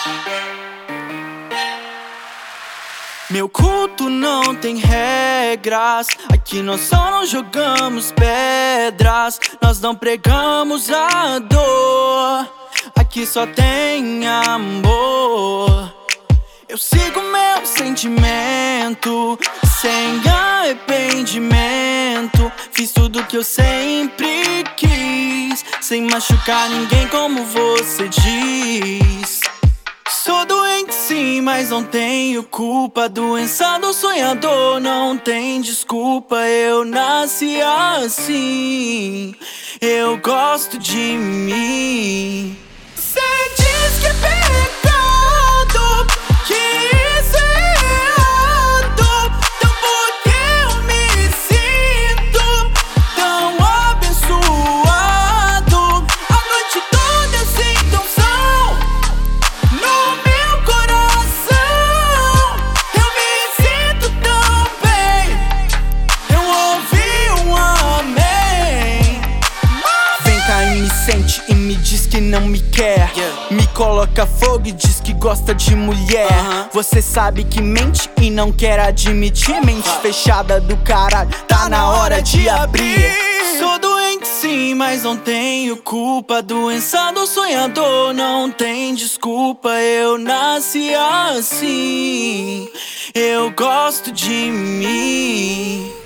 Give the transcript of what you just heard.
Meu culto não tem regras. Aqui nós só não jogamos pedras. Nós não pregamos a dor. Aqui só tem amor. Eu sigo meu sentimento sem arrependimento. Fiz tudo que eu sempre quis, sem machucar ninguém como você diz. Sou doente sim, mas não tenho culpa. Doença do sonhador não tem desculpa. Eu nasci assim, eu gosto de mim. Cê diz que é pecado, que isso é errado. Então por que eu me sinto tão abençoado? A noite toda eu sinto um som no meu coração. Eu me sinto tão bem. Eu ouvi um amém. Vem cá e me sente e me diz que não me quer. Me coloca fogo e diz que gosta de mulher. Você sabe que mente e não quer admitir. Mente fechada do caralho, tá na hora de abrir. Sou doente sim, mas não tenho culpa. Doença do sonhador não tem desculpa. Eu nasci assim, eu gosto de mim.